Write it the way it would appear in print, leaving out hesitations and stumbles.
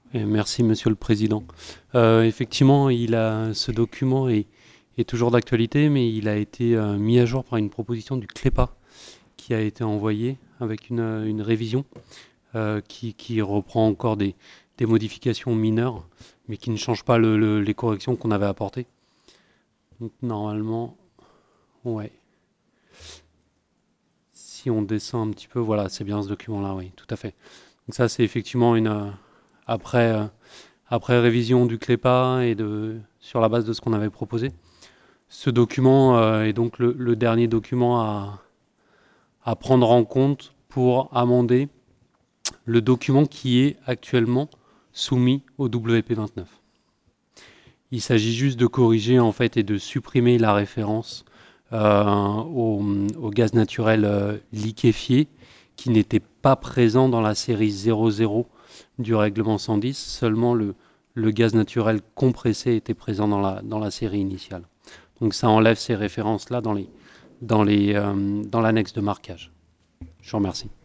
Et merci, Monsieur le Président. Effectivement, ce document est toujours d'actualité, mais il a été mis à jour par une proposition du CLEPA qui a été envoyée avec une révision qui reprend encore des modifications mineures, mais qui ne change pas les corrections qu'on avait apportées. Donc normalement, ouais. Si on descend un petit peu, voilà, c'est bien ce document-là, oui, tout à fait. Donc ça, c'est effectivement après, euh, après révision du CLEPA sur la base de ce qu'on avait proposé. Ce document est donc le dernier document à prendre en compte pour amender le document qui est actuellement soumis au WP29. Il s'agit juste de corriger en fait et de supprimer la référence au gaz naturel liquéfié qui n'était pas présent dans la série 00 du règlement 110, seulement le gaz naturel compressé était présent dans la série initiale. Donc ça enlève ces références-là dans l'annexe de marquage. Je vous remercie.